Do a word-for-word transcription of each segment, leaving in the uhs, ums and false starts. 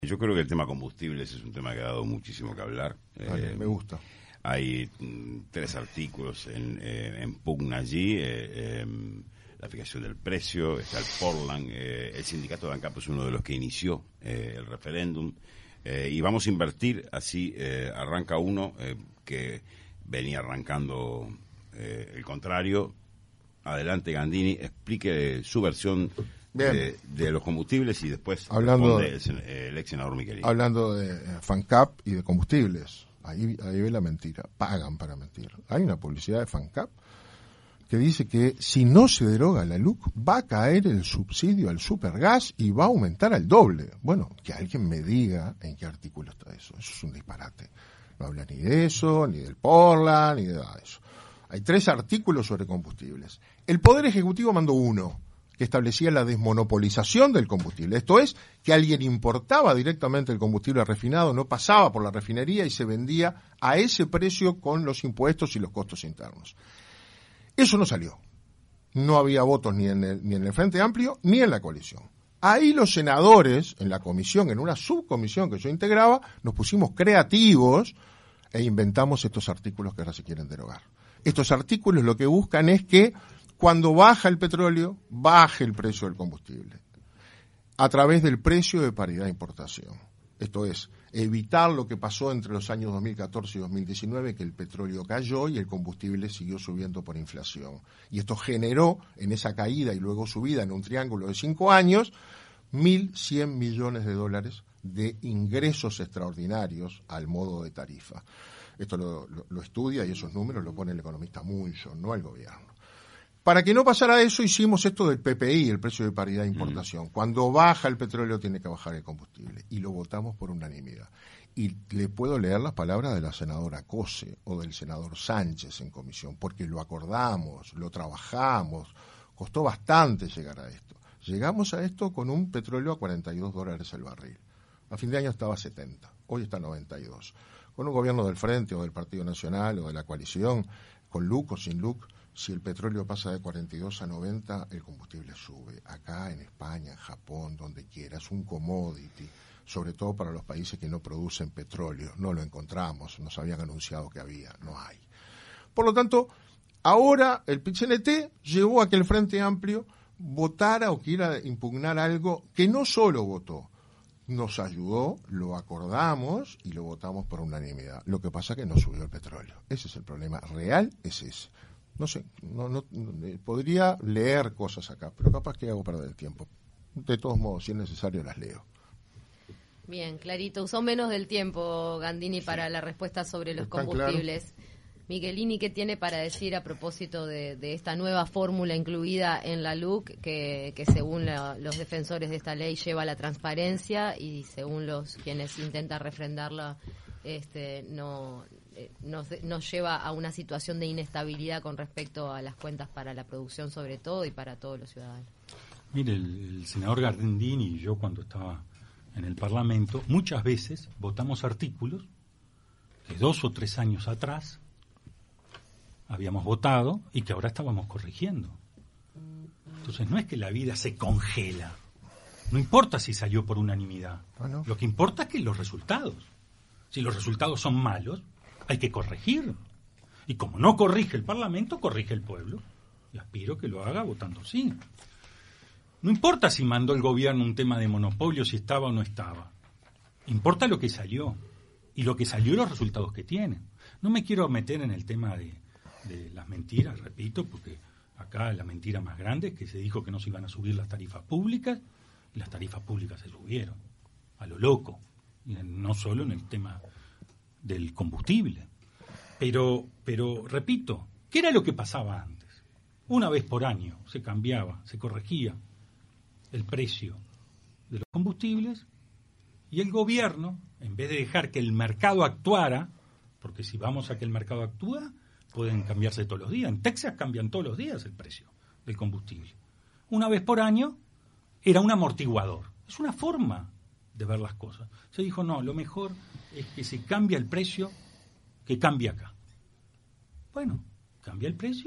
Yo creo que el tema combustibles es un tema que ha dado muchísimo que hablar. Vale, eh, me gusta. Hay mm, tres artículos en, eh, en pugna allí. Eh, eh, la fijación del precio, está el Portland, eh, el sindicato de ANCAP es uno de los que inició eh, el referéndum. Eh, y vamos a invertir, así eh, arranca uno eh, que venía arrancando eh, el contrario. Adelante, Gandini, explique su versión de, de los combustibles y después hablando responde el, el ex senador Michelini. Hablando de eh, FANCAP y de combustibles, ahí, ahí ve la mentira, pagan para mentir. Hay una publicidad de FANCAP que dice que si no se deroga la L U C va a caer el subsidio al supergas y va a aumentar al doble. Bueno, que alguien me diga en qué artículo está eso. Eso es un disparate. No habla ni de eso, ni del Portland, ni de nada de eso. Hay tres artículos sobre combustibles. El Poder Ejecutivo mandó uno, que establecía la desmonopolización del combustible. Esto es, que alguien importaba directamente el combustible refinado, no pasaba por la refinería y se vendía a ese precio con los impuestos y los costos internos. Eso no salió. No había votos ni en el, ni en el Frente Amplio ni en la coalición. Ahí los senadores, en la comisión, en una subcomisión que yo integraba, nos pusimos creativos e inventamos estos artículos que ahora se quieren derogar. Estos artículos lo que buscan es que cuando baja el petróleo, baje el precio del combustible, a través del precio de paridad de importación. Esto es, evitar lo que pasó entre los años dos mil catorce y dos mil diecinueve, que el petróleo cayó y el combustible siguió subiendo por inflación. Y esto generó, en esa caída y luego subida en un triángulo de cinco años, mil cien millones de dólares de ingresos extraordinarios al modo de tarifa. Esto lo, lo, lo estudia y esos números lo pone el economista Munson, no el gobierno. Para que no pasara eso, hicimos esto del P P I, el precio de paridad de importación. Mm. Cuando baja el petróleo, tiene que bajar el combustible. Y lo votamos por unanimidad. Y le puedo leer las palabras de la senadora Cose o del senador Sánchez en comisión, porque lo acordamos, lo trabajamos, costó bastante llegar a esto. Llegamos a esto con un petróleo a cuarenta y dos dólares el barril. A fin de año estaba a setenta, hoy está a noventa y dos. Con un gobierno del Frente o del Partido Nacional o de la coalición, con L U C o sin L U C, si el petróleo pasa de cuarenta y dos a noventa, el combustible sube. Acá, en España, en Japón, donde quiera, es un commodity, sobre todo para los países que no producen petróleo. No lo encontramos, nos habían anunciado que había, no hay. Por lo tanto, ahora el P I T C N T llevó a que el Frente Amplio votara o quiera impugnar algo que no solo votó, nos ayudó, lo acordamos y lo votamos por unanimidad. Lo que pasa es que no subió el petróleo. Ese es el problema real, es ese. No sé, no, no, no, podría leer cosas acá, pero capaz que hago perder el tiempo. De todos modos, si es necesario, las leo. Bien, clarito. Usó menos del tiempo, Gandini, sí, para la respuesta sobre los ¿Están combustibles. Claro? Michelini, ¿qué tiene para decir a propósito de, de esta nueva fórmula incluida en la L U C que, que según la, los defensores de esta ley lleva a la transparencia y según los quienes intentan refrendarla este, no, eh, nos, nos lleva a una situación de inestabilidad con respecto a las cuentas para la producción sobre todo y para todos los ciudadanos? Mire, el, el senador Gandini y yo cuando estaba en el Parlamento muchas veces votamos artículos que dos o tres años atrás habíamos votado y que ahora estábamos corrigiendo. Entonces no es que la vida se congela. No importa si salió por unanimidad. Ah, no. Lo que importa es que los resultados. Si los resultados son malos, hay que corregir. Y como no corrige el Parlamento, corrige el pueblo. Y aspiro que lo haga votando sí. No importa si mandó el gobierno un tema de monopolio, si estaba o no estaba. Importa lo que salió. Y lo que salió y los resultados que tiene. No me quiero meter en el tema de de las mentiras, repito, porque acá la mentira más grande es que se dijo que no se iban a subir las tarifas públicas y las tarifas públicas se subieron a lo loco, y no solo en el tema del combustible. Pero, pero repito, ¿qué era lo que pasaba antes? Una vez por año se cambiaba, se corregía el precio de los combustibles y el gobierno, en vez de dejar que el mercado actuara, porque si vamos a que el mercado actúa, pueden cambiarse todos los días. En Texas cambian todos los días el precio del combustible. Una vez por año era un amortiguador. Es una forma de ver las cosas. Se dijo, no, lo mejor es que se cambia el precio, que cambie acá. Bueno, cambia el precio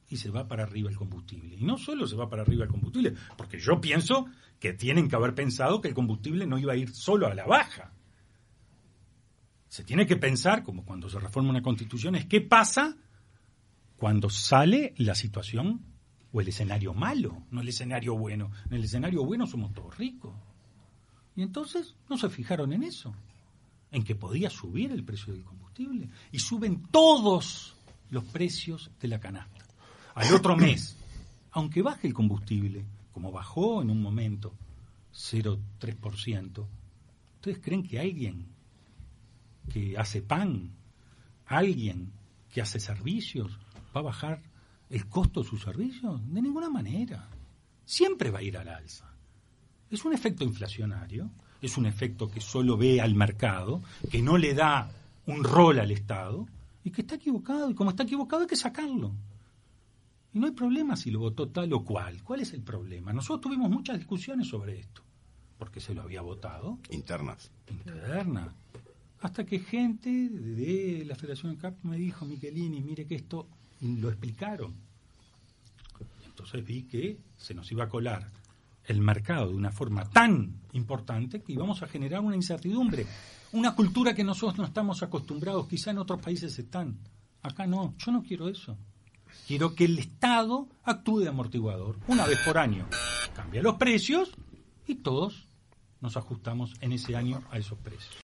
y se va para arriba el combustible. Y no solo se va para arriba el combustible, porque yo pienso que tienen que haber pensado que el combustible no iba a ir solo a la baja. Se tiene que pensar, como cuando se reforma una constitución, es qué pasa cuando sale la situación o el escenario malo, no el escenario bueno. En el escenario bueno somos todos ricos. Y entonces no se fijaron en eso, en que podía subir el precio del combustible. Y suben todos los precios de la canasta. Al otro mes, aunque baje el combustible, como bajó en un momento cero coma tres por ciento, ¿ustedes creen que alguien que hace pan, alguien que hace servicios, va a bajar el costo de sus servicios? De ninguna manera. Siempre va a ir al alza. Es un efecto inflacionario, es un efecto que solo ve al mercado, que no le da un rol al Estado y que está equivocado. Y como está equivocado hay que sacarlo. Y no hay problema si lo votó tal o cual. ¿Cuál es el problema? Nosotros tuvimos muchas discusiones sobre esto, porque se lo había votado. Internas. Internas. Hasta que gente de la Federación C A P me dijo, Michelini, mire que esto, y lo explicaron. Entonces vi que se nos iba a colar el mercado de una forma tan importante que íbamos a generar una incertidumbre, una cultura que nosotros no estamos acostumbrados, quizá en otros países están. Acá no, yo no quiero eso. Quiero que el Estado actúe de amortiguador. Una vez por año cambia los precios y todos nos ajustamos en ese año a esos precios.